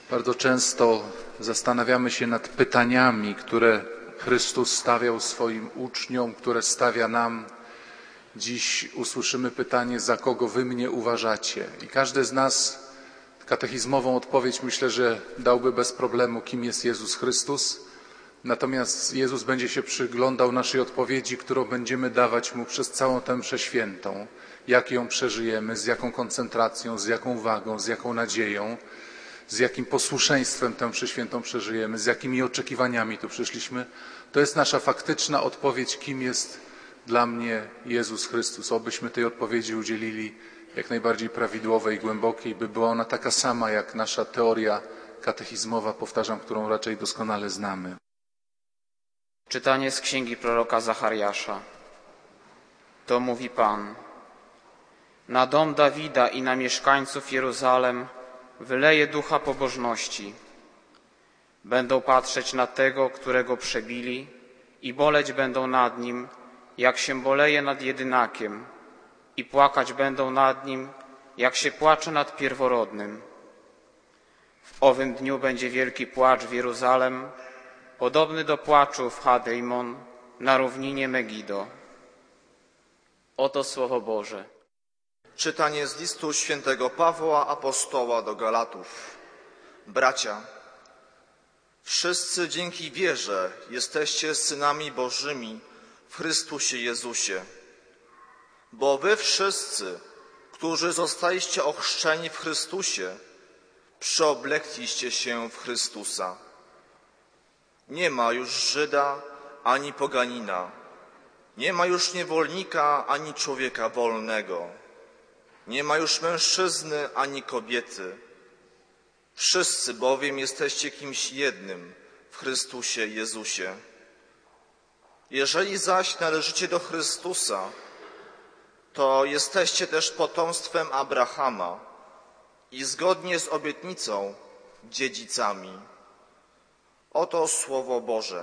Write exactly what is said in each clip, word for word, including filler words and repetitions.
Bardzo często zastanawiamy się nad pytaniami, które Chrystus stawiał swoim uczniom, które stawia nam. Dziś usłyszymy pytanie, za kogo wy mnie uważacie? I każdy z nas katechizmową odpowiedź myślę, że dałby bez problemu, kim jest Jezus Chrystus. Natomiast Jezus będzie się przyglądał naszej odpowiedzi, którą będziemy dawać Mu przez całą tę mszę świętą. Jak ją przeżyjemy, z jaką koncentracją, z jaką wagą, z jaką nadzieją, z jakim posłuszeństwem tę mszę świętą przeżyjemy, z jakimi oczekiwaniami tu przyszliśmy. To jest nasza faktyczna odpowiedź, kim jest dla mnie Jezus Chrystus. Obyśmy tej odpowiedzi udzielili jak najbardziej prawidłowej, głębokiej, by była ona taka sama jak nasza teoria katechizmowa, powtarzam, którą raczej doskonale znamy. Czytanie z księgi proroka Zachariasza. To mówi Pan. Na dom Dawida i na mieszkańców Jeruzalem wyleje ducha pobożności. Będą patrzeć na tego, którego przebili, i boleć będą nad nim, jak się boleje nad jedynakiem, i płakać będą nad nim, jak się płacze nad pierworodnym. W owym dniu będzie wielki płacz w Jeruzalem, podobny do płaczu w Chadejmon na równinie Megido. Oto Słowo Boże. Czytanie z listu świętego Pawła apostoła do Galatów. Bracia, wszyscy dzięki wierze jesteście synami Bożymi w Chrystusie Jezusie. Bo wy wszyscy, którzy zostaliście ochrzczeni w Chrystusie, przeoblekliście się w Chrystusa. Nie ma już Żyda ani poganina, nie ma już niewolnika ani człowieka wolnego, nie ma już mężczyzny ani kobiety. Wszyscy bowiem jesteście kimś jednym w Chrystusie Jezusie. Jeżeli zaś należycie do Chrystusa, to jesteście też potomstwem Abrahama i zgodnie z obietnicą dziedzicami. Oto Słowo Boże.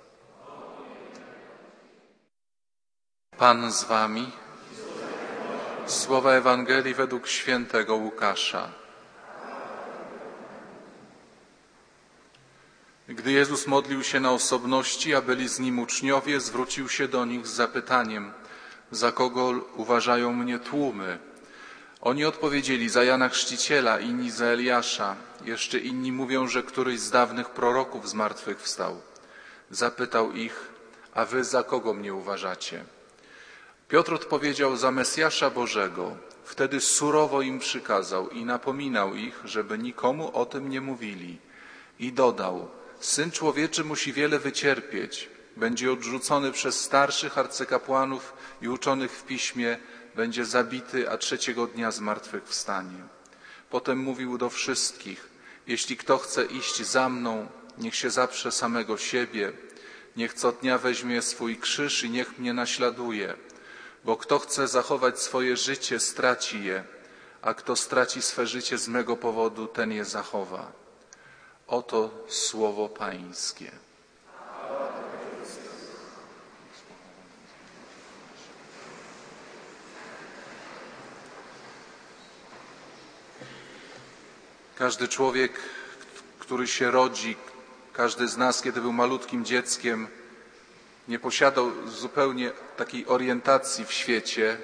Pan z wami. Słowa Ewangelii według świętego Łukasza. Gdy Jezus modlił się na osobności, a byli z Nim uczniowie, zwrócił się do nich z zapytaniem: za kogo uważają mnie tłumy? Oni odpowiedzieli: za Jana Chrzciciela, inni za Eliasza. Jeszcze inni mówią, że któryś z dawnych proroków zmartwychwstał. Zapytał ich: a wy za kogo mnie uważacie? Piotr odpowiedział: za Mesjasza Bożego. Wtedy surowo im przykazał i napominał ich, żeby nikomu o tym nie mówili. I dodał: Syn Człowieczy musi wiele wycierpieć, będzie odrzucony przez starszych arcykapłanów i uczonych w piśmie, będzie zabity, a trzeciego dnia zmartwychwstanie. Potem mówił do wszystkich: jeśli kto chce iść za mną, niech się zaprze samego siebie, niech co dnia weźmie swój krzyż i niech mnie naśladuje. Bo kto chce zachować swoje życie, straci je, a kto straci swe życie z mego powodu, ten je zachowa. Oto Słowo Pańskie. Każdy człowiek, który się rodzi, każdy z nas, kiedy był malutkim dzieckiem, nie posiadał zupełnie takiej orientacji w świecie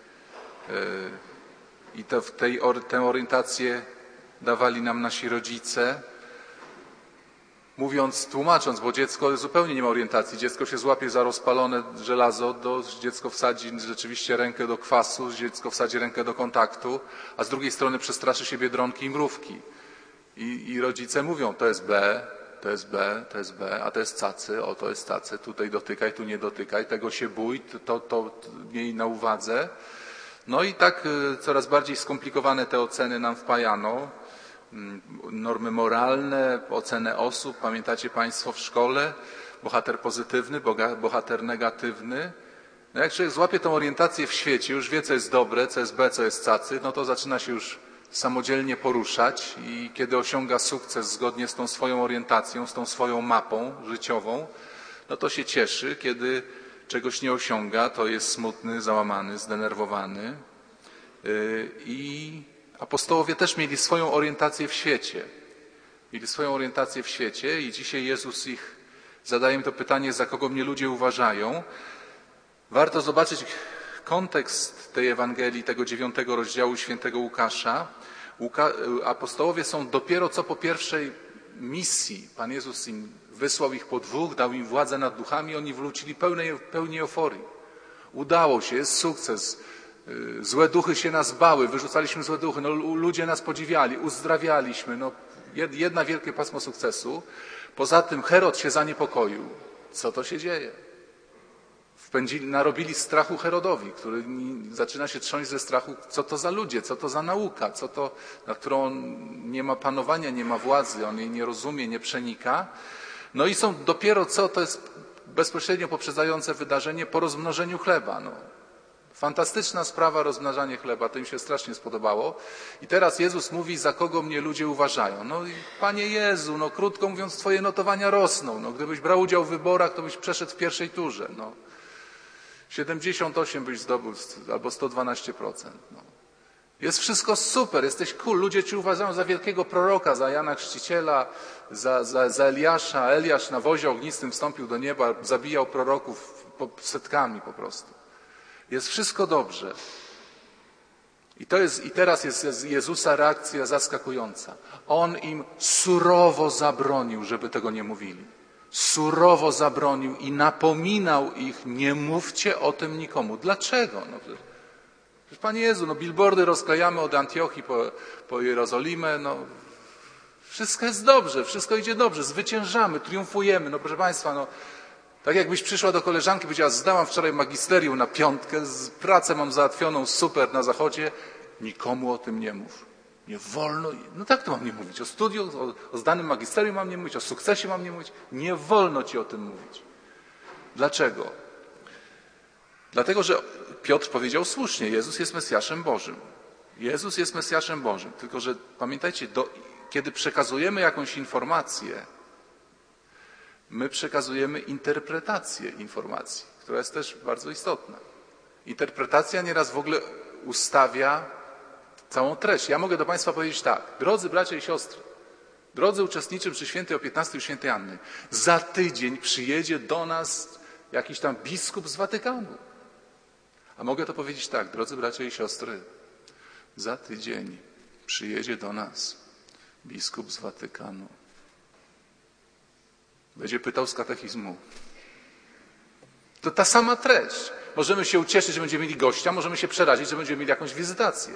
i to w tej, tę orientację dawali nam nasi rodzice, mówiąc, tłumacząc, bo dziecko zupełnie nie ma orientacji. Dziecko się złapie za rozpalone żelazo, do, dziecko wsadzi rzeczywiście rękę do kwasu, dziecko wsadzi rękę do kontaktu, a z drugiej strony przestraszy się biedronki i mrówki. I, i rodzice mówią: to jest B, to jest B, to jest B, a to jest cacy, o to jest cacy, tutaj dotykaj, tu nie dotykaj, tego się bój, to, to miej na uwadze. No i tak coraz bardziej skomplikowane te oceny nam wpajano. Normy moralne, ocenę osób, pamiętacie Państwo w szkole? Bohater pozytywny, bohater negatywny. No jak człowiek złapie tą orientację w świecie, już wie, co jest dobre, co jest B, co jest cacy, no to zaczyna się już samodzielnie poruszać i kiedy osiąga sukces zgodnie z tą swoją orientacją, z tą swoją mapą życiową, no to się cieszy. Kiedy czegoś nie osiąga, to jest smutny, załamany, zdenerwowany. I apostołowie też mieli swoją orientację w świecie. mieli swoją orientację w świecie i dzisiaj Jezus ich zadaje im to pytanie, za kogo mnie ludzie uważają. Warto zobaczyć kontekst tej Ewangelii, tego dziewiątego rozdziału świętego Łukasza. Łuka... Apostołowie są dopiero co po pierwszej misji. Pan Jezus im wysłał ich po dwóch, dał im władzę nad duchami, oni wrócili pełnej, pełni euforii. Udało się, jest sukces. Złe duchy się nas bały, wyrzucaliśmy złe duchy, no, ludzie nas podziwiali, uzdrawialiśmy. No, jedna wielkie pasmo sukcesu. Poza tym Herod się zaniepokoił. Co to się dzieje? Wpędzili, narobili strachu Herodowi, który zaczyna się trząść ze strachu. Co to za ludzie? Co to za nauka? Co to, nad którą on nie ma panowania, nie ma władzy, on jej nie rozumie, nie przenika. No i są dopiero co, to jest bezpośrednio poprzedzające wydarzenie po rozmnożeniu chleba. No. Fantastyczna sprawa, rozmnażanie chleba, to im się strasznie spodobało. I teraz Jezus mówi, za kogo mnie ludzie uważają. No i Panie Jezu, no krótko mówiąc, twoje notowania rosną. No, gdybyś brał udział w wyborach, to byś przeszedł w pierwszej turze. No. siedemdziesiąt osiem byś zdobył, albo sto dwanaście procent. No. Jest wszystko super, jesteś cool. Ludzie ci uważają za wielkiego proroka, za Jana Chrzciciela, za, za, za Eliasza. Eliasz na wozie ognistym wstąpił do nieba, zabijał proroków setkami po prostu. Jest wszystko dobrze. I, to jest, I teraz jest Jezusa reakcja zaskakująca. On im surowo zabronił, żeby tego nie mówili. Surowo zabronił i napominał ich, nie mówcie o tym nikomu. Dlaczego? No, przecież, Panie Jezu, no billboardy rozklejamy od Antiochii po, po Jerozolimę, no wszystko jest dobrze, wszystko idzie dobrze, zwyciężamy, triumfujemy. No proszę Państwa, no tak jakbyś przyszła do koleżanki i powiedziała, zdałam wczoraj magisterium na piątkę, pracę mam załatwioną, super, na zachodzie, nikomu o tym nie mów. Nie wolno, no tak to mam nie mówić, o studiu, o, o zdanym magisterium mam nie mówić, o sukcesie mam nie mówić, nie wolno ci o tym mówić. Dlaczego? Dlatego, że Piotr powiedział słusznie, Jezus jest Mesjaszem Bożym. Jezus jest Mesjaszem Bożym, tylko że pamiętajcie, do, kiedy przekazujemy jakąś informację, my przekazujemy interpretację informacji, która jest też bardzo istotna. Interpretacja nieraz w ogóle ustawia całą treść. Ja mogę do Państwa powiedzieć tak, drodzy bracia i siostry, drodzy uczestniczy przy świętej o piętnastej świętej Anny, za tydzień przyjedzie do nas jakiś tam biskup z Watykanu. A mogę to powiedzieć tak, drodzy bracia i siostry, za tydzień przyjedzie do nas biskup z Watykanu. Będzie pytał z katechizmu. To ta sama treść. Możemy się ucieszyć, że będziemy mieli gościa, możemy się przerazić, że będziemy mieli jakąś wizytację.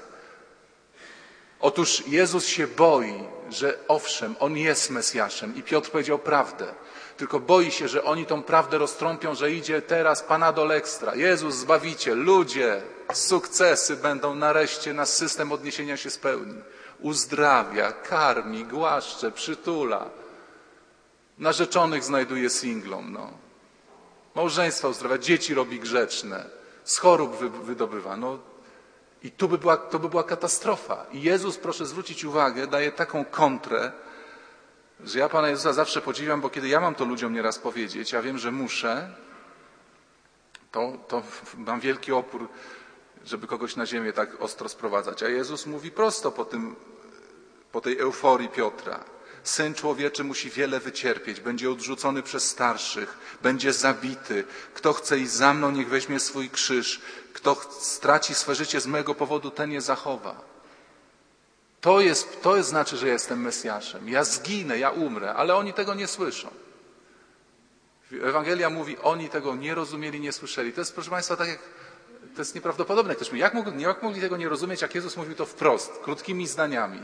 Otóż Jezus się boi, że owszem, On jest Mesjaszem i Piotr powiedział prawdę. Tylko boi się, że oni tą prawdę roztrąpią, że idzie teraz Panadol Extra. Jezus, Zbawiciel, ludzie, sukcesy będą nareszcie, nasz system odniesienia się spełni. Uzdrawia, karmi, głaszcze, przytula. Narzeczonych znajduje singlom, no. Małżeństwa uzdrawia, dzieci robi grzeczne, z chorób wy, wydobywa. No. I tu by była, to by była katastrofa. I Jezus, proszę zwrócić uwagę, daje taką kontrę, że ja Pana Jezusa zawsze podziwiam, bo kiedy ja mam to ludziom nieraz powiedzieć, ja wiem, że muszę, to, to mam wielki opór, żeby kogoś na ziemię tak ostro sprowadzać. A Jezus mówi prosto po, tym, po tej euforii Piotra. Syn Człowieczy musi wiele wycierpieć, będzie odrzucony przez starszych, będzie zabity. Kto chce iść za mną, niech weźmie swój krzyż. Kto straci swe życie z mojego powodu, ten je zachowa. To jest, to jest znaczy, że jestem Mesjaszem. Ja zginę, ja umrę, ale oni tego nie słyszą. Ewangelia mówi, oni tego nie rozumieli, nie słyszeli. To jest, proszę Państwa, tak jak, to jest nieprawdopodobne. Ktoś mówi, jak mogli, jak mogli tego nie rozumieć, jak Jezus mówił to wprost, krótkimi zdaniami.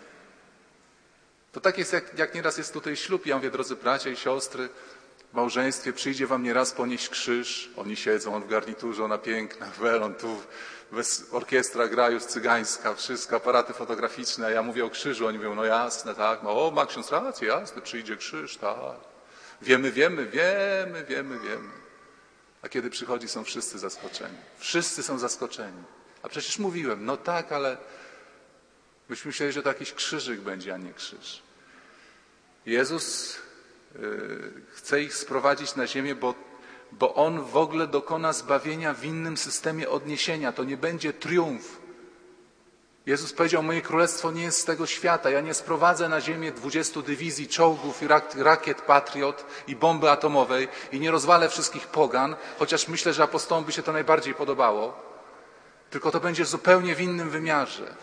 To tak jest, jak, jak nieraz jest tutaj ślub. Ja mówię, drodzy bracia i siostry, w małżeństwie przyjdzie wam nieraz ponieść krzyż. Oni siedzą, on w garniturze, ona piękna, welon, tu bez orkiestra gra już cygańska, wszystko, aparaty fotograficzne. A ja mówię o krzyżu, oni mówią, no jasne, tak. No, o, ma ksiądz rację, jasne, przyjdzie krzyż, tak. Wiemy, wiemy, wiemy, wiemy, wiemy. A kiedy przychodzi, są wszyscy zaskoczeni. Wszyscy są zaskoczeni. A przecież mówiłem, no tak, ale myśmy myśleli, że to jakiś krzyżyk będzie, a nie krzyż. Jezus yy, chce ich sprowadzić na ziemię, bo, bo On w ogóle dokona zbawienia w innym systemie odniesienia. To nie będzie triumf. Jezus powiedział, moje królestwo nie jest z tego świata. Ja nie sprowadzę na ziemię dwudziestu dywizji czołgów i rak- rakiet Patriot i bomby atomowej i nie rozwalę wszystkich pogan, chociaż myślę, że apostołom by się to najbardziej podobało. Tylko to będzie zupełnie w innym wymiarze.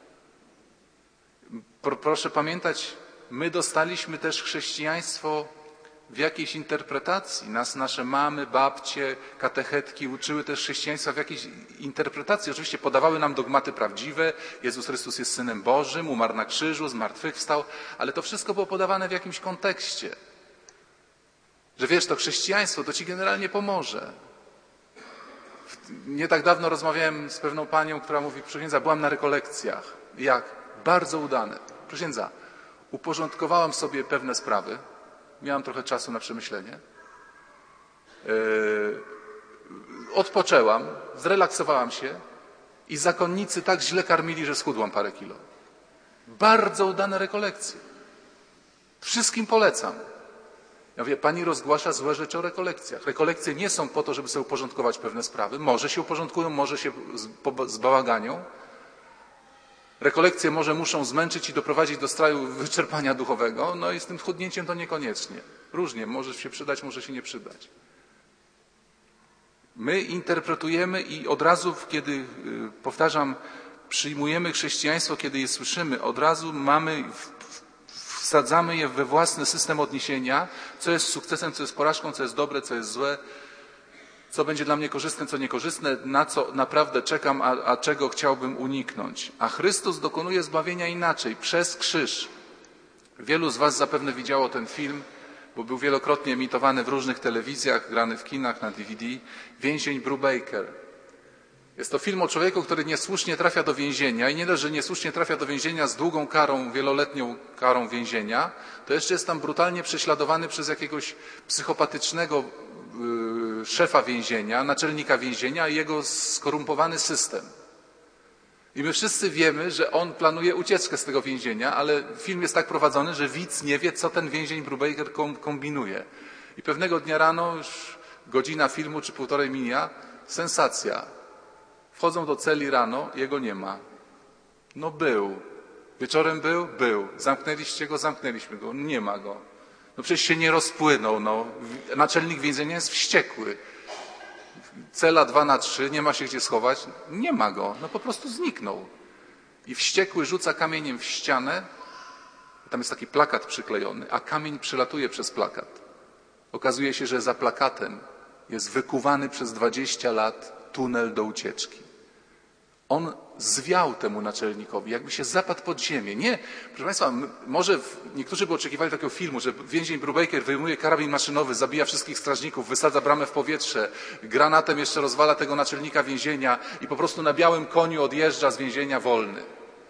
Pro, proszę pamiętać, my dostaliśmy też chrześcijaństwo w jakiejś interpretacji. Nas nasze mamy, babcie, katechetki uczyły też chrześcijaństwa w jakiejś interpretacji. Oczywiście podawały nam dogmaty prawdziwe. Jezus Chrystus jest Synem Bożym, umarł na krzyżu, zmartwychwstał, ale to wszystko było podawane w jakimś kontekście. Że wiesz, to chrześcijaństwo to ci generalnie pomoże. Nie tak dawno rozmawiałem z pewną panią, która mówi, proszę księdza, byłam na rekolekcjach. Jak? Bardzo udane. Proszę księdza, uporządkowałam sobie pewne sprawy. Miałam trochę czasu na przemyślenie. Yy, odpoczęłam, zrelaksowałam się i zakonnicy tak źle karmili, że schudłam parę kilo. Bardzo udane rekolekcje. Wszystkim polecam. Ja mówię, pani rozgłasza złe rzeczy o rekolekcjach. Rekolekcje nie są po to, żeby sobie uporządkować pewne sprawy. Może się uporządkują, może się zbałaganią. Rekolekcje może muszą zmęczyć i doprowadzić do straju wyczerpania duchowego, no i z tym schudnięciem to niekoniecznie. Różnie, może się przydać, może się nie przydać. My interpretujemy i od razu, kiedy, powtarzam, przyjmujemy chrześcijaństwo, kiedy je słyszymy, od razu mamy, wsadzamy je we własny system odniesienia, co jest sukcesem, co jest porażką, co jest dobre, co jest złe, co będzie dla mnie korzystne, co niekorzystne, na co naprawdę czekam, a, a czego chciałbym uniknąć. A Chrystus dokonuje zbawienia inaczej, przez krzyż. Wielu z was zapewne widziało ten film, bo był wielokrotnie emitowany w różnych telewizjach, grany w kinach, na D V D. Więzień Brubaker. Jest to film o człowieku, który niesłusznie trafia do więzienia i nie dość, że niesłusznie trafia do więzienia z długą karą, wieloletnią karą więzienia, to jeszcze jest tam brutalnie prześladowany przez jakiegoś psychopatycznego yy, szefa więzienia, naczelnika więzienia i jego skorumpowany system. I my wszyscy wiemy, że on planuje ucieczkę z tego więzienia, ale film jest tak prowadzony, że widz nie wie, co ten więzień Brubaker kombinuje. I pewnego dnia rano, już godzina filmu czy półtorej mija, sensacja. Wchodzą do celi rano, jego nie ma. No był. Wieczorem był? Był. Zamknęliście go? Zamknęliśmy go. Nie ma go. No przecież się nie rozpłynął. No. Naczelnik więzienia jest wściekły. Cela dwa na trzy, nie ma się gdzie schować. Nie ma go. No po prostu zniknął. I wściekły rzuca kamieniem w ścianę. Tam jest taki plakat przyklejony, a kamień przelatuje przez plakat. Okazuje się, że za plakatem jest wykuwany przez dwadzieścia lat tunel do ucieczki. On zwiał temu naczelnikowi, jakby się zapadł pod ziemię. Nie, proszę Państwa, może niektórzy by oczekiwali takiego filmu, że więzień Brubaker wyjmuje karabin maszynowy, zabija wszystkich strażników, wysadza bramę w powietrze, granatem jeszcze rozwala tego naczelnika więzienia i po prostu na białym koniu odjeżdża z więzienia wolny.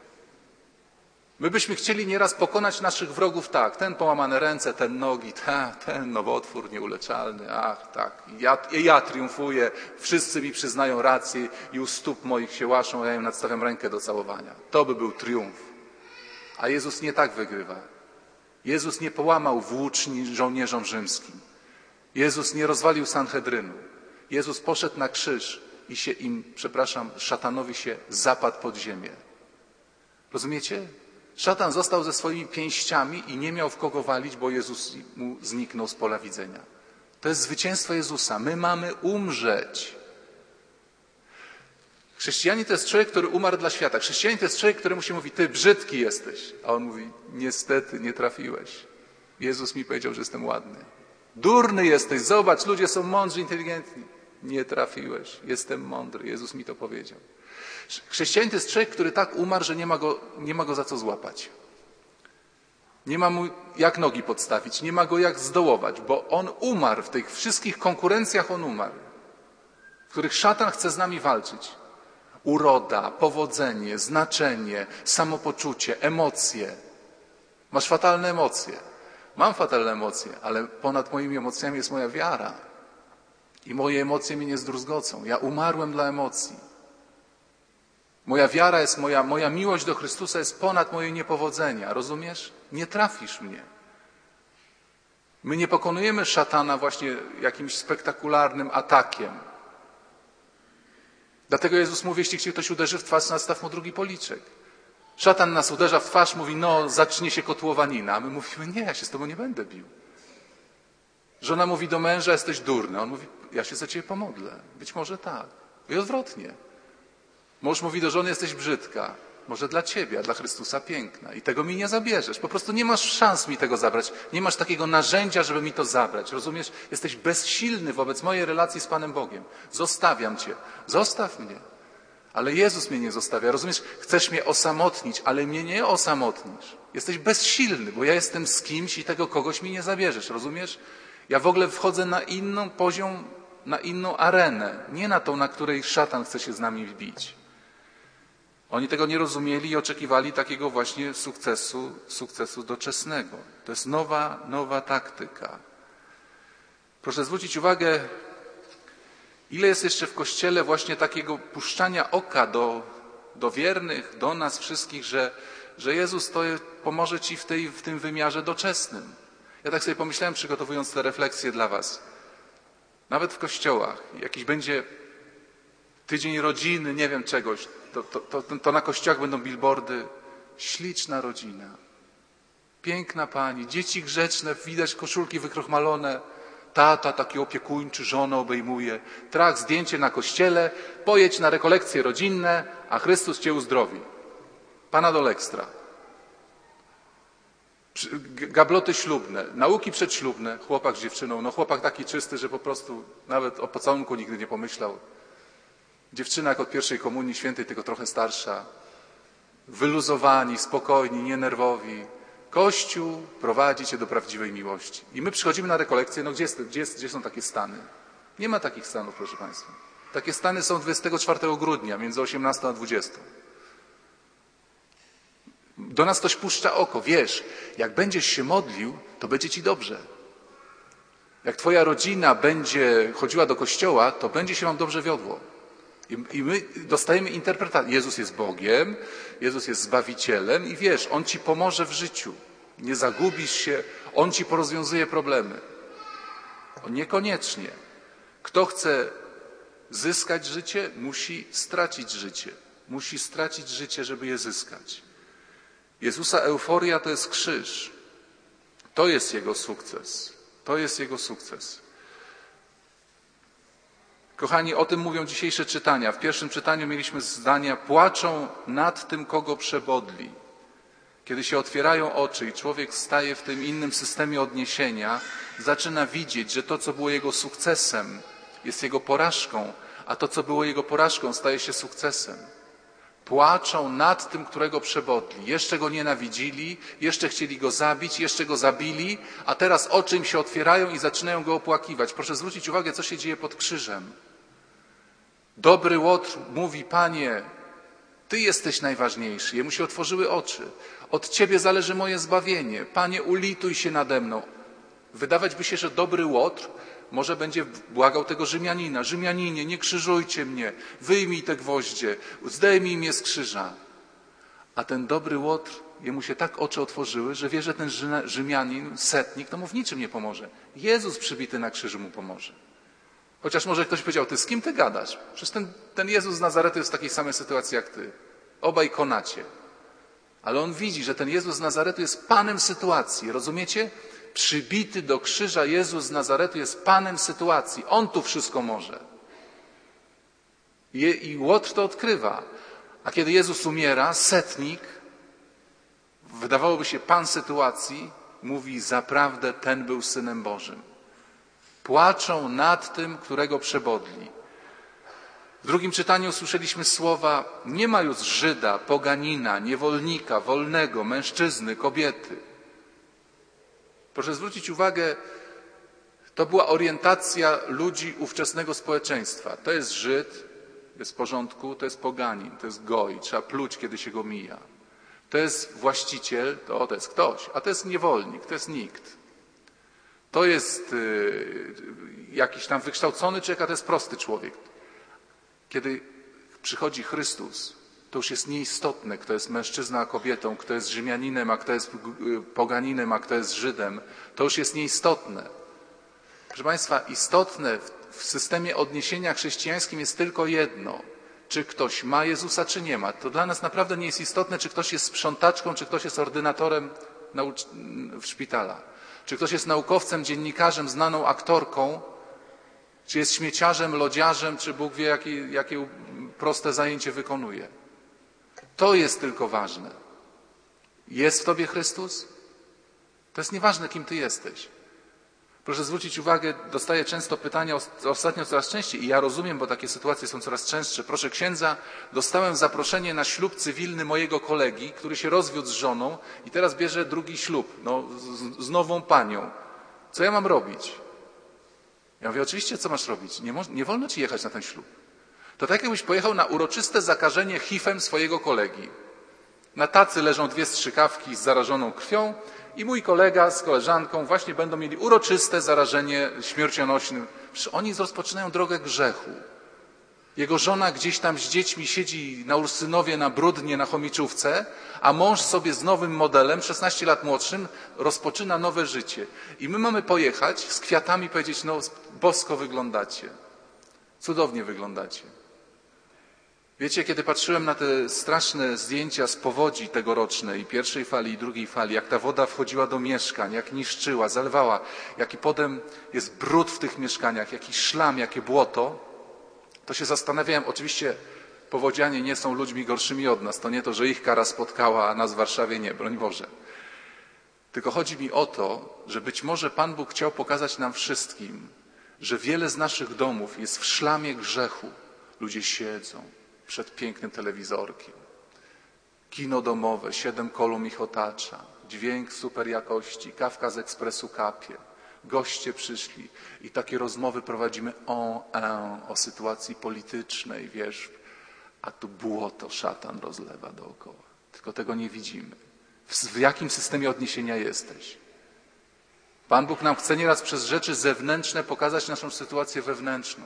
My byśmy chcieli nieraz pokonać naszych wrogów tak, ten połamane ręce, ten nogi, ta, ten nowotwór nieuleczalny, ach tak, ja, ja triumfuję, wszyscy mi przyznają rację i u stóp moich się łaszą, a ja im nadstawiam rękę do całowania. To by był triumf. A Jezus nie tak wygrywa. Jezus nie połamał włóczni żołnierzom rzymskim. Jezus nie rozwalił Sanhedrynu. Jezus poszedł na krzyż i się im, przepraszam, szatanowi się zapadł pod ziemię. Rozumiecie? Szatan został ze swoimi pięściami i nie miał w kogo walić, bo Jezus mu zniknął z pola widzenia. To jest zwycięstwo Jezusa. My mamy umrzeć. Chrześcijanin to jest człowiek, który umarł dla świata. Chrześcijanin to jest człowiek, któremu się mówi, ty brzydki jesteś. A on mówi, niestety nie trafiłeś. Jezus mi powiedział, że jestem ładny. Durny jesteś, zobacz, ludzie są mądrzy, inteligentni. Nie trafiłeś, jestem mądry. Jezus mi to powiedział. Chrześcijanin to jest człowiek, który tak umarł, że nie ma go, nie ma go za co złapać. Nie ma mu jak nogi podstawić, nie ma go jak zdołować, bo on umarł w tych wszystkich konkurencjach, on umarł, w których szatan chce z nami walczyć. Uroda, powodzenie, znaczenie, samopoczucie, emocje. Masz fatalne emocje. Mam fatalne emocje, ale ponad moimi emocjami jest moja wiara. I moje emocje mnie nie zdruzgocą. Ja umarłem dla emocji. Moja wiara jest, moja, moja miłość do Chrystusa jest ponad moje niepowodzenia. Rozumiesz? Nie trafisz mnie. My nie pokonujemy szatana właśnie jakimś spektakularnym atakiem. Dlatego Jezus mówi, jeśli ci ktoś uderzy w twarz, nastaw mu drugi policzek. Szatan nas uderza w twarz, mówi, no zacznie się kotłowanina. A my mówimy, nie, ja się z tobą nie będę bił. Żona mówi do męża, jesteś durny. On mówi, ja się za ciebie pomodlę. Być może tak. I odwrotnie. Mąż mówi do żony, jesteś brzydka. Może dla ciebie, a dla Chrystusa piękna. I tego mi nie zabierzesz. Po prostu nie masz szans mi tego zabrać. Nie masz takiego narzędzia, żeby mi to zabrać. Rozumiesz? Jesteś bezsilny wobec mojej relacji z Panem Bogiem. Zostawiam cię. Zostaw mnie. Ale Jezus mnie nie zostawia. Rozumiesz? Chcesz mnie osamotnić, ale mnie nie osamotnisz. Jesteś bezsilny, bo ja jestem z kimś i tego kogoś mi nie zabierzesz. Rozumiesz? Ja w ogóle wchodzę na inną poziom, na inną arenę. Nie na tą, na której szatan chce się z nami wbić. Oni tego nie rozumieli i oczekiwali takiego właśnie sukcesu, sukcesu doczesnego. To jest nowa, nowa taktyka. Proszę zwrócić uwagę, ile jest jeszcze w Kościele właśnie takiego puszczania oka do, do wiernych, do nas wszystkich, że, że Jezus to pomoże ci w, tej, w tym wymiarze doczesnym. Ja tak sobie pomyślałem, przygotowując te refleksje dla was. Nawet w kościołach, jakiś będzie tydzień rodziny, nie wiem czegoś, to, to, to, to na kościołach będą billboardy. Śliczna rodzina, piękna pani, dzieci grzeczne, widać koszulki wykrochmalone, tata taki opiekuńczy, żonę obejmuje, trach, zdjęcie na kościele, pojedź na rekolekcje rodzinne, a Chrystus cię uzdrowi. Panadol Extra. Gabloty ślubne, nauki przedślubne, chłopak z dziewczyną, no chłopak taki czysty, że po prostu nawet o pocałunku nigdy nie pomyślał. Dziewczyna jak od pierwszej komunii świętej, tylko trochę starsza. Wyluzowani, spokojni, nienerwowi. Kościół prowadzi cię do prawdziwej miłości. I my przychodzimy na rekolekcję, no gdzie, jest, gdzie, jest, gdzie są takie stany? Nie ma takich stanów, proszę państwa. Takie stany są dwudziestego czwartego grudnia, między osiemnastą a dwudziestą. Do nas ktoś puszcza oko. Wiesz, jak będziesz się modlił, to będzie ci dobrze. Jak twoja rodzina będzie chodziła do kościoła, to będzie się wam dobrze wiodło. I my dostajemy interpretację. Jezus jest Bogiem, Jezus jest Zbawicielem i wiesz, On ci pomoże w życiu. Nie zagubisz się, On ci porozwiązuje problemy. Niekoniecznie. Kto chce zyskać życie, musi stracić życie. Musi stracić życie, żeby je zyskać. Jezusa euforia to jest krzyż. To jest Jego sukces. To jest Jego sukces. Kochani, o tym mówią dzisiejsze czytania. W pierwszym czytaniu mieliśmy zdania: płaczą nad tym, kogo przebodli. Kiedy się otwierają oczy i człowiek staje w tym innym systemie odniesienia, zaczyna widzieć, że to, co było jego sukcesem, jest jego porażką, a to, co było jego porażką, staje się sukcesem. Płaczą nad tym, którego przebodli. Jeszcze go nienawidzili, jeszcze chcieli go zabić, jeszcze go zabili, a teraz oczy im się otwierają i zaczynają go opłakiwać. Proszę zwrócić uwagę, co się dzieje pod krzyżem. Dobry Łotr mówi: Panie, Ty jesteś najważniejszy. Jemu się otworzyły oczy. Od Ciebie zależy moje zbawienie. Panie, ulituj się nade mną. Wydawać by się, że dobry Łotr może będzie błagał tego Rzymianina: Rzymianinie, nie krzyżujcie mnie, wyjmij te gwoździe, zdejmij mnie z krzyża. A ten dobry Łotr, jemu się tak oczy otworzyły, że wie, że ten Rzymianin, setnik, to mu w niczym nie pomoże. Jezus przybity na krzyżu mu pomoże. Chociaż może ktoś powiedział: ty z kim ty gadasz? Przecież ten, ten Jezus z Nazaretu jest w takiej samej sytuacji jak ty. Obaj konacie. Ale on widzi, że ten Jezus z Nazaretu jest Panem sytuacji. Rozumiecie? Przybity do krzyża Jezus z Nazaretu jest Panem sytuacji. On tu wszystko może. I, i Łotr to odkrywa. A kiedy Jezus umiera, setnik, wydawałoby się Pan sytuacji, mówi: zaprawdę ten był Synem Bożym. Płaczą nad tym, którego przebodli. W drugim czytaniu usłyszeliśmy słowa: nie ma już Żyda, poganina, niewolnika, wolnego, mężczyzny, kobiety. Proszę zwrócić uwagę, to była orientacja ludzi ówczesnego społeczeństwa. To jest Żyd, jest w porządku, to jest poganin, to jest goj, trzeba pluć, kiedy się go mija. To jest właściciel, to, to jest ktoś, a to jest niewolnik, to jest nikt. To jest y, jakiś tam wykształcony człowiek, a to jest prosty człowiek. Kiedy przychodzi Chrystus, to już jest nieistotne, kto jest mężczyzną, a kobietą, kto jest Rzymianinem, a kto jest poganinem, a kto jest Żydem. To już jest nieistotne. Proszę Państwa, istotne w systemie odniesienia chrześcijańskim jest tylko jedno. czy ktoś ma Jezusa, czy nie ma. To dla nas naprawdę nie jest istotne, czy ktoś jest sprzątaczką, czy ktoś jest ordynatorem w szpitala. Czy ktoś jest naukowcem, dziennikarzem, znaną aktorką, czy jest śmieciarzem, lodziarzem, czy Bóg wie, jakie, jakie proste zajęcie wykonuje. To jest tylko ważne. Jest w tobie Chrystus? To jest nieważne, kim ty jesteś. Proszę zwrócić uwagę, dostaję często pytania, ostatnio coraz częściej, i ja rozumiem, bo takie sytuacje są coraz częstsze. Proszę księdza, dostałem zaproszenie na ślub cywilny mojego kolegi, który się rozwiódł z żoną i teraz bierze drugi ślub, no, z, z nową panią. Co ja mam robić? Ja mówię, oczywiście, co masz robić? Nie, nie wolno ci jechać na ten ślub. To tak jakbyś pojechał na uroczyste zakażenie H I V-em swojego kolegi. Na tacy leżą dwie strzykawki z zarażoną krwią i mój kolega z koleżanką właśnie będą mieli uroczyste zarażenie śmiercionośnym. Przecież oni rozpoczynają drogę grzechu. Jego żona gdzieś tam z dziećmi siedzi na Ursynowie, na Brudnie, na chomiczówce, a mąż sobie z nowym modelem, szesnaście lat młodszym, rozpoczyna nowe życie. I my mamy pojechać z kwiatami i powiedzieć, no bosko wyglądacie. Cudownie wyglądacie. Wiecie, kiedy patrzyłem na te straszne zdjęcia z powodzi tegorocznej, pierwszej fali i drugiej fali, jak ta woda wchodziła do mieszkań, jak niszczyła, zalewała, jaki potem jest brud w tych mieszkaniach, jaki szlam, jakie błoto, to się zastanawiałem, oczywiście powodzianie nie są ludźmi gorszymi od nas, to nie to, że ich kara spotkała, a nas w Warszawie nie, broń Boże. Tylko chodzi mi o to, że być może Pan Bóg chciał pokazać nam wszystkim, że wiele z naszych domów jest w szlamie grzechu. Ludzie siedzą przed pięknym telewizorkiem. Kino domowe, siedem kolumn ich otacza, dźwięk super jakości, kawka z ekspresu kapie. Goście przyszli i takie rozmowy prowadzimy o, o, o sytuacji politycznej, wiesz, a tu błoto szatan rozlewa dookoła. Tylko tego nie widzimy. W, w jakim systemie odniesienia jesteś? Pan Bóg nam chce nieraz przez rzeczy zewnętrzne pokazać naszą sytuację wewnętrzną.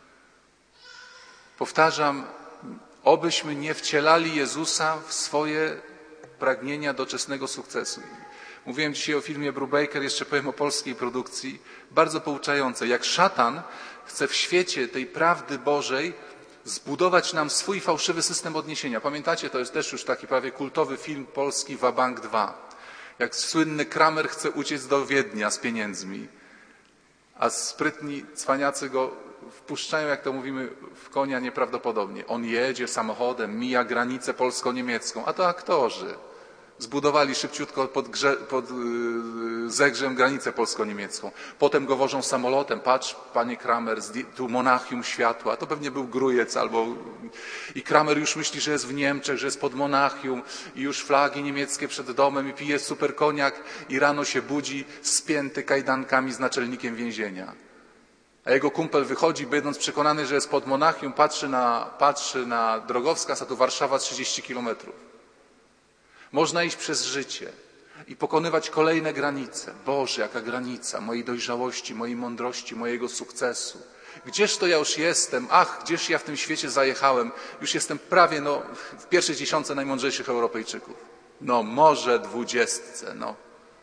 Powtarzam, obyśmy nie wcielali Jezusa w swoje pragnienia doczesnego sukcesu. Mówiłem dzisiaj o filmie Brubaker, jeszcze powiem o polskiej produkcji, bardzo pouczającej. Jak szatan chce w świecie tej prawdy Bożej zbudować nam swój fałszywy system odniesienia. Pamiętacie, to jest też już taki prawie kultowy film polski Wabank dwa. Jak słynny Kramer chce uciec do Wiednia z pieniędzmi, a sprytni cwaniacy go wpuszczają, jak to mówimy, w konia nieprawdopodobnie. On jedzie samochodem, mija granicę polsko-niemiecką, a to aktorzy. Zbudowali szybciutko pod, grze, pod yy, Zegrzem granicę polsko-niemiecką. Potem go wożą samolotem. Patrz, panie Kramer, tu Monachium światła. To pewnie był Grujec albo... I Kramer już myśli, że jest w Niemczech, że jest pod Monachium i już flagi niemieckie przed domem i pije super koniak i rano się budzi spięty kajdankami z naczelnikiem więzienia. A jego kumpel wychodzi, będąc przekonany, że jest pod Monachium, patrzy na, patrzy na drogowskaz, a tu Warszawa trzydzieści kilometrów. Można iść przez życie i pokonywać kolejne granice. Boże, jaka granica mojej dojrzałości, mojej mądrości, mojego sukcesu. Gdzież to ja już jestem? Ach, gdzież ja w tym świecie zajechałem? Już jestem prawie no, w pierwszej dziesiątce najmądrzejszych Europejczyków. No może dwudziestce, no.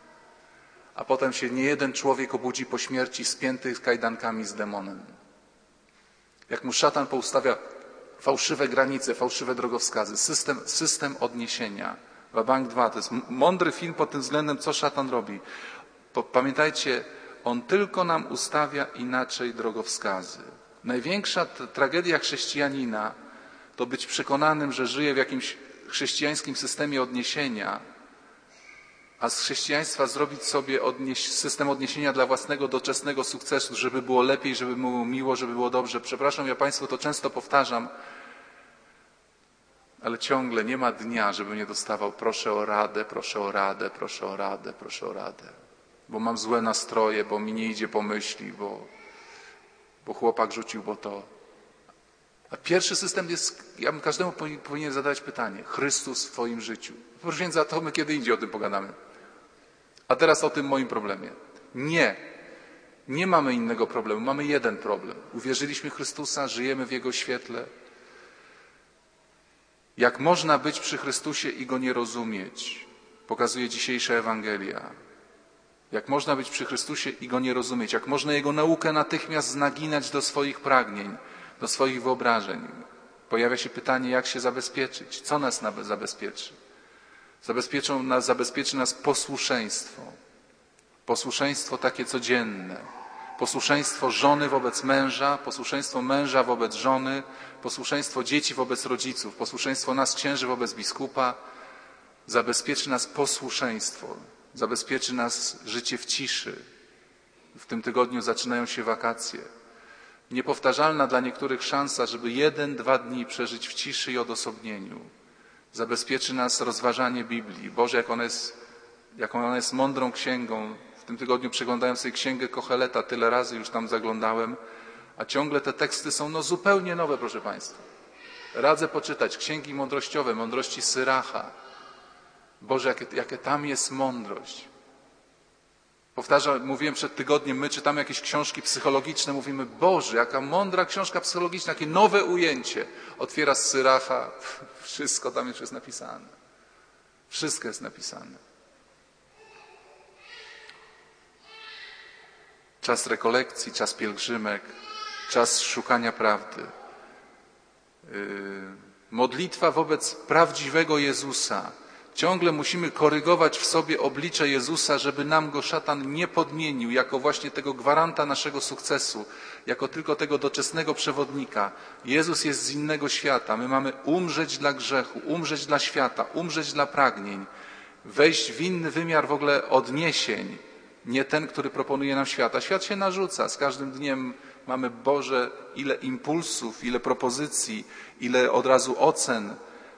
A potem się niejeden człowiek obudzi po śmierci spięty kajdankami z demonem. Jak mu szatan poustawia fałszywe granice, fałszywe drogowskazy, system, system odniesienia. Wabank dwa to jest mądry film pod tym względem, co szatan robi. Pamiętajcie, on tylko nam ustawia inaczej drogowskazy. Największa tragedia chrześcijanina to być przekonanym, że żyje w jakimś chrześcijańskim systemie odniesienia, a z chrześcijaństwa zrobić sobie odnieś, system odniesienia dla własnego doczesnego sukcesu, żeby było lepiej, żeby było miło, żeby było dobrze. Przepraszam, ja Państwu to często powtarzam, ale ciągle nie ma dnia, żeby nie dostawał proszę o radę, proszę o radę, proszę o radę, proszę o radę. Bo mam złe nastroje, bo mi nie idzie po myśli, bo, bo chłopak rzucił, bo to. A pierwszy system jest, ja bym każdemu powinien zadać pytanie. Chrystus w Twoim życiu. Proszę więc za to my kiedy indziej o tym pogadamy. A teraz o tym moim problemie. Nie. Nie mamy innego problemu. Mamy jeden problem. Uwierzyliśmy w Chrystusa, żyjemy w Jego świetle. Jak można być przy Chrystusie i Go nie rozumieć? Pokazuje dzisiejsza Ewangelia. Jak można być przy Chrystusie i Go nie rozumieć? Jak można Jego naukę natychmiast znaginać do swoich pragnień, do swoich wyobrażeń? Pojawia się pytanie, jak się zabezpieczyć, co nas zabezpieczy. Zabezpieczą nas, zabezpieczy nas posłuszeństwo. Posłuszeństwo takie codzienne. Posłuszeństwo żony wobec męża, posłuszeństwo męża wobec żony, posłuszeństwo dzieci wobec rodziców, posłuszeństwo nas księży wobec biskupa. Zabezpieczy nas posłuszeństwo, zabezpieczy nas życie w ciszy. W tym tygodniu zaczynają się wakacje. Niepowtarzalna dla niektórych szansa, żeby jeden, dwa dni przeżyć w ciszy i odosobnieniu. Zabezpieczy nas rozważanie Biblii. Boże, jak ona jest, jaką ona jest mądrą księgą. W tym tygodniu przeglądałem sobie księgę Kocheleta, tyle razy już tam zaglądałem, a ciągle te teksty są no zupełnie nowe, proszę Państwa. Radzę poczytać księgi mądrościowe, mądrości Syracha. Boże, jakie, jakie tam jest mądrość. Powtarzam, mówiłem przed tygodniem, my czytamy jakieś książki psychologiczne, mówimy, Boże, jaka mądra książka psychologiczna, jakie nowe ujęcie. Otwiera z Syracha, wszystko tam już jest napisane. Wszystko jest napisane. Czas rekolekcji, czas pielgrzymek, czas szukania prawdy. Modlitwa wobec prawdziwego Jezusa. Ciągle musimy korygować w sobie oblicze Jezusa, żeby nam go szatan nie podmienił jako właśnie tego gwaranta naszego sukcesu, jako tylko tego doczesnego przewodnika. Jezus jest z innego świata. My mamy umrzeć dla grzechu, umrzeć dla świata, umrzeć dla pragnień, wejść w inny wymiar w ogóle odniesień, nie ten, który proponuje nam świat. A świat się narzuca. Z każdym dniem mamy, Boże, ile impulsów, ile propozycji, ile od razu ocen.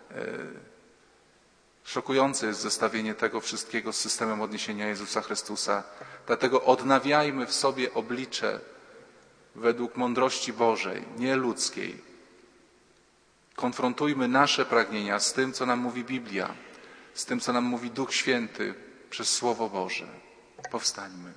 Szokujące jest zestawienie tego wszystkiego z systemem odniesienia Jezusa Chrystusa. Dlatego odnawiajmy w sobie oblicze według mądrości Bożej, nie ludzkiej. Konfrontujmy nasze pragnienia z tym, co nam mówi Biblia, z tym, co nam mówi Duch Święty przez Słowo Boże. Powstańmy.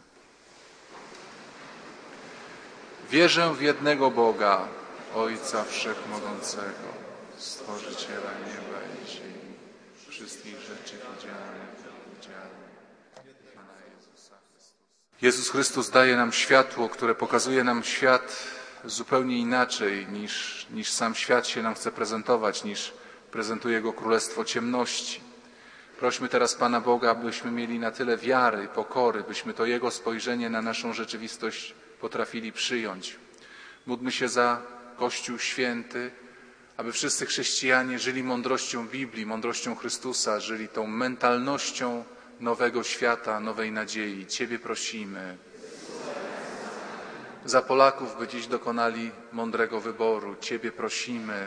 Wierzę w jednego Boga, Ojca Wszechmogącego, Stworzyciela nieba i ziemi, wszystkich rzeczy widzialnych i niewidzialnych, Pana Jezusa Chrystusa. Jezus Chrystus daje nam światło, które pokazuje nam świat zupełnie inaczej niż, niż sam świat się nam chce prezentować, niż prezentuje go królestwo ciemności. Prośmy teraz Pana Boga, abyśmy mieli na tyle wiary, pokory, byśmy to Jego spojrzenie na naszą rzeczywistość potrafili przyjąć. Módlmy się za Kościół Święty, aby wszyscy chrześcijanie żyli mądrością Biblii, mądrością Chrystusa, żyli tą mentalnością nowego świata, nowej nadziei. Ciebie prosimy. Za Polaków, by dziś dokonali mądrego wyboru. Ciebie prosimy.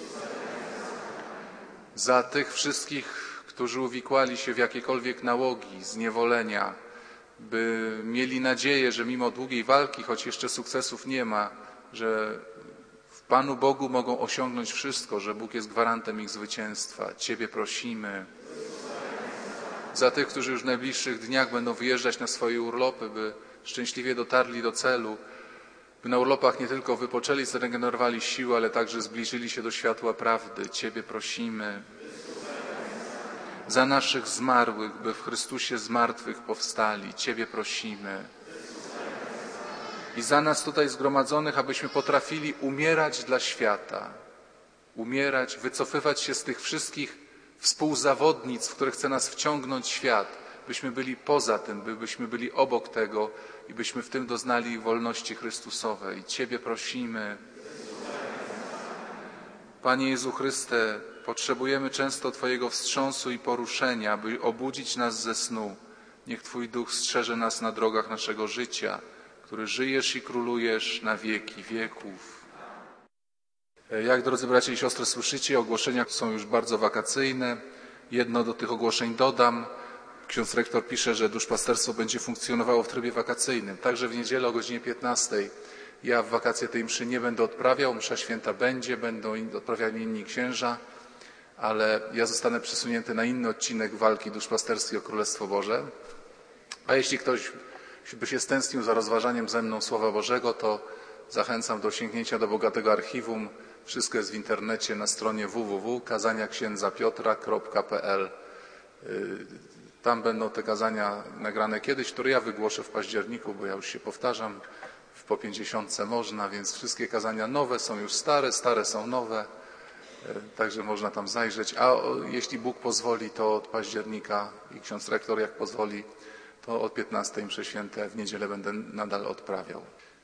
Za tych wszystkich, którzy uwikłali się w jakiekolwiek nałogi, zniewolenia, by mieli nadzieję, że mimo długiej walki, choć jeszcze sukcesów nie ma, że w Panu Bogu mogą osiągnąć wszystko, że Bóg jest gwarantem ich zwycięstwa. Ciebie prosimy. Za tych, którzy już w najbliższych dniach będą wyjeżdżać na swoje urlopy, by szczęśliwie dotarli do celu, by na urlopach nie tylko wypoczęli, zregenerowali siły, ale także zbliżyli się do światła prawdy. Ciebie prosimy. Za naszych zmarłych, by w Chrystusie z martwych powstali. Ciebie prosimy. I za nas tutaj zgromadzonych, abyśmy potrafili umierać dla świata. Umierać, wycofywać się z tych wszystkich współzawodnic, w które chce nas wciągnąć świat. Byśmy byli poza tym, byśmy byli obok tego i byśmy w tym doznali wolności Chrystusowej. Ciebie prosimy. Panie Jezu Chryste, potrzebujemy często Twojego wstrząsu i poruszenia, by obudzić nas ze snu. Niech Twój Duch strzeże nas na drogach naszego życia, który żyjesz i królujesz na wieki wieków. Jak, drodzy bracia i siostry, słyszycie, ogłoszenia są już bardzo wakacyjne. Jedno do tych ogłoszeń dodam. Ksiądz rektor pisze, że duszpasterstwo będzie funkcjonowało w trybie wakacyjnym. Także w niedzielę o godzinie piętnastej. Ja w wakacje tej mszy nie będę odprawiał, msza święta będzie, będą odprawiali inni księża, ale ja zostanę przesunięty na inny odcinek walki duszpasterskiej o Królestwo Boże. A jeśli ktoś by się stęsknił za rozważaniem ze mną Słowa Bożego, to zachęcam do sięgnięcia do bogatego archiwum. Wszystko jest w internecie na stronie w w w kropka kazania księdza piotra kropka p l. Tam będą te kazania nagrane kiedyś, które ja wygłoszę w październiku, bo ja już się powtarzam, po pięćdziesiątce można, więc wszystkie kazania nowe są już stare, stare są nowe także można tam zajrzeć. A jeśli Bóg pozwoli, to od października i ksiądz rektor jak pozwoli, to od piętnastej msze święte w niedzielę będę nadal odprawiał.